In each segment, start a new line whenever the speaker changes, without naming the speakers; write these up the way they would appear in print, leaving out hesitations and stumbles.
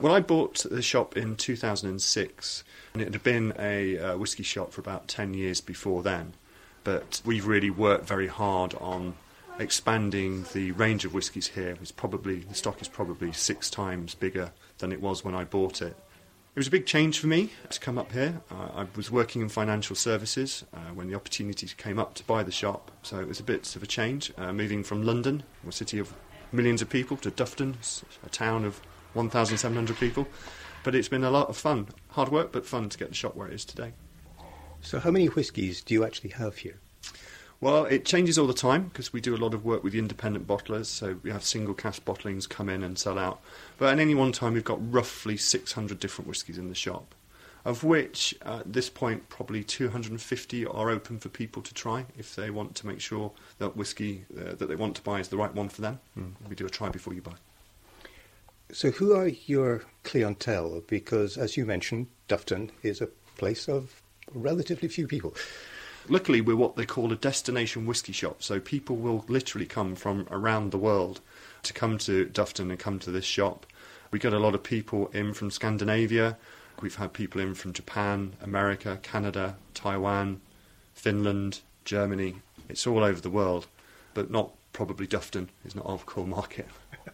Well, I bought the shop in 2006, and it had been a whisky shop for about 10 years before then. But we've really worked very hard on expanding the range of whiskies here. The stock is probably 6 times bigger than it was when I bought it. It was a big change for me to come up here. I was working in financial services when the opportunity came up to buy the shop, so it was a bit of a change, moving from London, a city of millions of people, to Dufton, a town of 1,700 people. But it's been a lot of fun. Hard work, but fun to get the shop where it is today.
So how many whiskies do you actually have here?
Well, it changes all the time because we do a lot of work with the independent bottlers, so we have single cask bottlings come in and sell out. But at any one time we've got roughly 600 different whiskies in the shop, of which at this point probably 250 are open for people to try if they want to make sure that whisky that they want to buy is the right one for them. We do a try before you buy.
So who are your clientele? Because, as you mentioned, Dufton is a place of relatively few people.
Luckily, we're what they call a destination whisky shop, so people will literally come from around the world to come to Dufton and come to this shop. We get a lot of people in from Scandinavia. We've had people in from Japan, America, Canada, Taiwan, Finland, Germany. It's all over the world, but not probably Dufton is not our core market.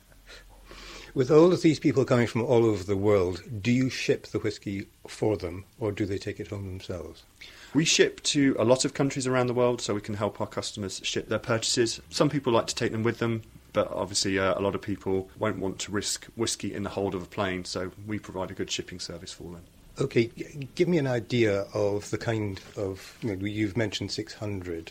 With all of these people coming from all over the world, do you ship the whisky for them, or do they take it home themselves?
We ship to a lot of countries around the world, so we can help our customers ship their purchases. Some people like to take them with them, but obviously a lot of people won't want to risk whisky in the hold of a plane, so we provide a good shipping service for them.
Okay, give me an idea of the kind of, you've mentioned 600.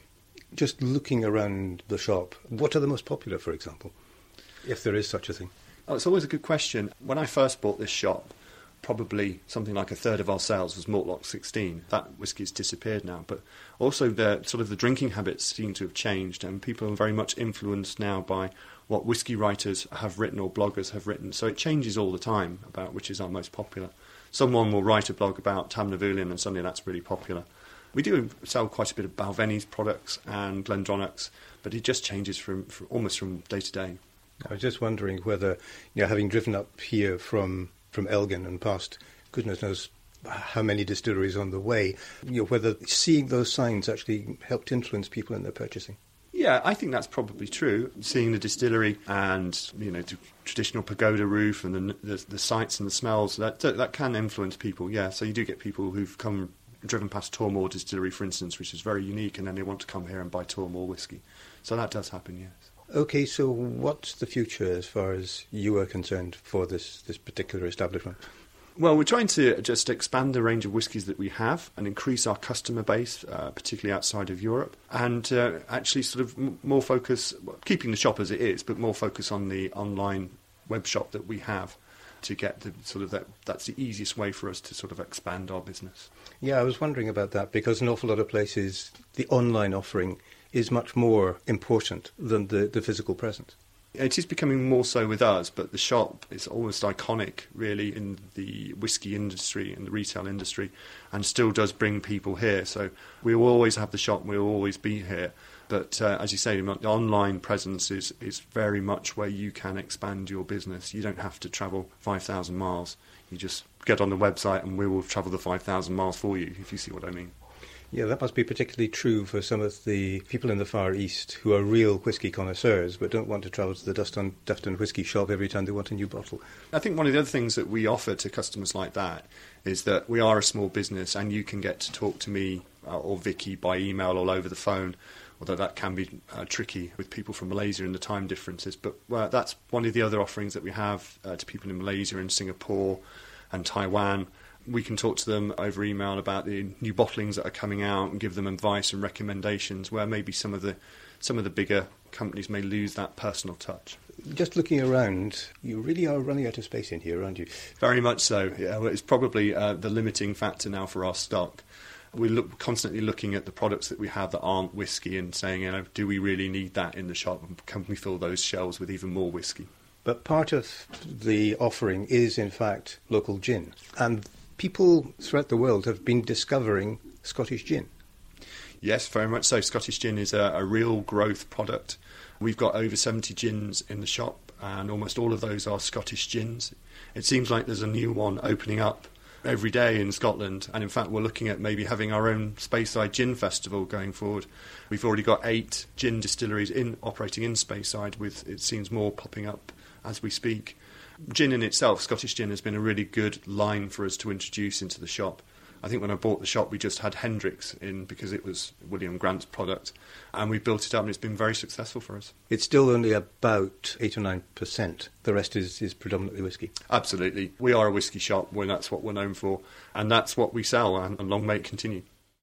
Just looking around the shop, what are the most popular, for example, if there is such a thing?
Oh, it's always a good question. When I first bought this shop, probably something like a third of our sales was Mortlach 16. That whisky has disappeared now, but also the drinking habits seem to have changed, and people are very much influenced now by what whisky writers have written or bloggers have written. So it changes all the time about which is our most popular. Someone will write a blog about Tamnavulin and suddenly that's really popular. We do sell quite a bit of Balvenie's products and Glendronach's, but it just changes from almost from day to day.
I was just wondering whether, having driven up here from Elgin and past goodness knows how many distilleries on the way, whether seeing those signs actually helped influence people in their purchasing.
Yeah, I think that's probably true. Seeing the distillery and the traditional pagoda roof and the sights and the smells, that can influence people. Yeah, so you do get people who've driven past Tormore Distillery, for instance, which is very unique, and then they want to come here and buy Tormore whisky. So that does happen, yes.
Okay, so what's the future as far as you are concerned for this particular establishment?
Well, we're trying to just expand the range of whiskies that we have and increase our customer base, particularly outside of Europe, and actually sort of more focus, keeping the shop as it is, but more focus on the online web shop that we have to get the sort of that's the easiest way for us to sort of expand our business.
Yeah, I was wondering about that because an awful lot of places, the online offering is much more important than the physical presence.
It is becoming more so with us, but the shop is almost iconic, really, in the whisky industry and the retail industry, and still does bring people here. So we will always have the shop, we will always be here. But as you say, the online presence is very much where you can expand your business. You don't have to travel 5,000 miles. You just get on the website and we will travel the 5,000 miles for you, if you see what I mean.
Yeah, that must be particularly true for some of the people in the Far East who are real whisky connoisseurs but don't want to travel to the Dufton whisky shop every time they want a new bottle.
I think one of the other things that we offer to customers like that is that we are a small business and you can get to talk to me or Vicky by email or over the phone, although that can be tricky with people from Malaysia and the time differences. But that's one of the other offerings that we have to people in Malaysia and Singapore and Taiwan. We can talk to them over email about the new bottlings that are coming out and give them advice and recommendations where maybe some of the bigger companies may lose that personal touch.
Just looking around, you really are running out of space in here, aren't you?
Very much so. Yeah, well, it's probably the limiting factor now for our stock. We're constantly looking at the products that we have that aren't whisky and saying, do we really need that in the shop? And can we fill those shelves with even more whisky?
But part of the offering is, in fact, local gin. And people throughout the world have been discovering Scottish gin.
Yes, very much so. Scottish gin is a real growth product. We've got over 70 gins in the shop and almost all of those are Scottish gins. It seems like there's a new one opening up every day in Scotland, and in fact we're looking at maybe having our own Speyside Gin Festival going forward. We've already got 8 gin distilleries operating in Speyside, with it seems more popping up as we speak. Gin in itself, Scottish gin, has been a really good line for us to introduce into the shop. I think when I bought the shop we just had Hendrick's in because it was William Grant's product, and we built it up and it's been very successful for us.
It's still only about 8 or 9%. The rest is predominantly whisky.
Absolutely. We are a whisky shop, that's what we're known for, and that's what we sell, and long may it continue.